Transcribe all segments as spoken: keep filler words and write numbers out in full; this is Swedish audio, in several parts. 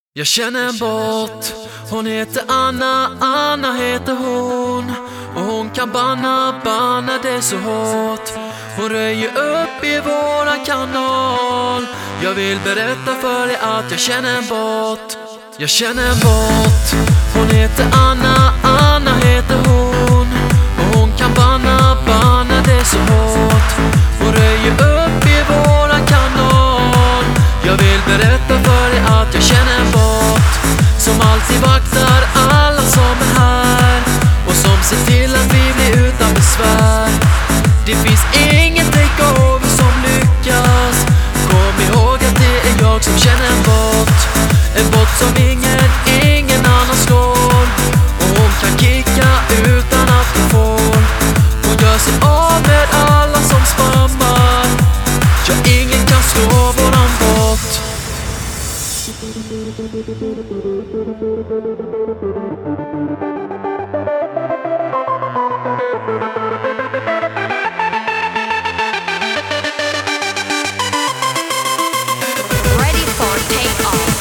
Jag känner en bot, hon heter Anna, Anna heter hon. Och hon kan banna, banna det så hårt. Hon röjer upp i våran kanal. Jag vill berätta för dig att jag känner en bot. Jag känner en bot, hon heter Anna, Anna heter hon. Och hon kan banna, banna det så hårt. Hon röjer upp i våran kanal. Jag vill berätta för dig att jag känner en bot som alltid vaktar alla som är här och som ser till att vi blir utan besvär. Det finns ingen takeover som lyckas. Kom ihåg att det är jag som känner en bot. En bot som ingen, ingen annan slår. Och hon kan kicka utan att hon får. Hon gör sig av med alla som spammar. Ja, ingen kan slå våran bot. Ready for takeoff.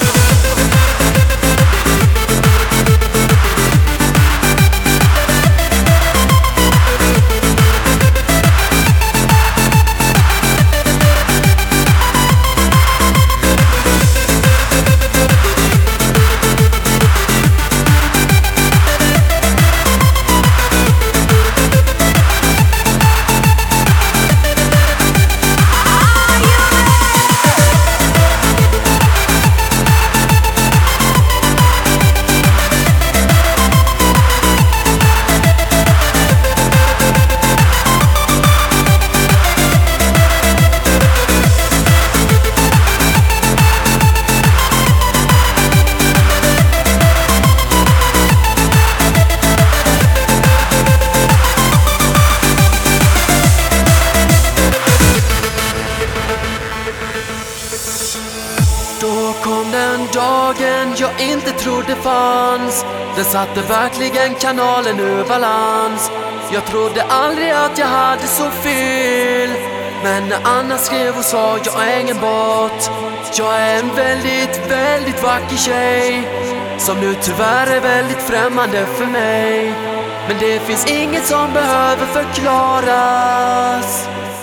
Då kom den dagen jag inte trodde fanns. Den satte verkligen kanalen ur balans. Jag trodde aldrig att jag hade så fel. Men när Anna skrev och sa jag är ingen bot. Jag är en väldigt, väldigt vacker tjej som nu tyvärr är väldigt främmande för mig. Men det finns inget som behöver förklaras.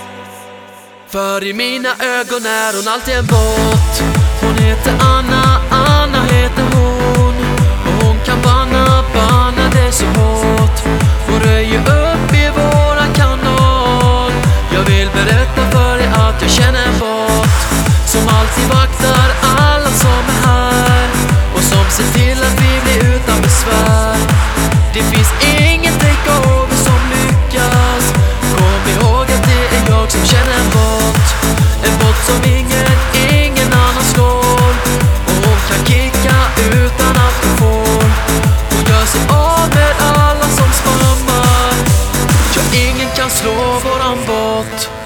För i mina ögon är hon alltid en bot. Hon heter Anna, Anna heter hon. Och hon kan banna, banna det så hårt. Hon röjer upp i våran kanal. Jag vill berätta för dig att jag känner en bot som alltid vaktar alla som är här och som ser till att vi blir utan besvär. Det finns ingen takeover som lyckas. Kom ihåg att det är jag som känner en bot. En bot som ingen, ingen annan slår. Och hon kan kicka utan att hon får. Hon gör sig av med alla som spammar. Ja, ingen kan slå våran bot.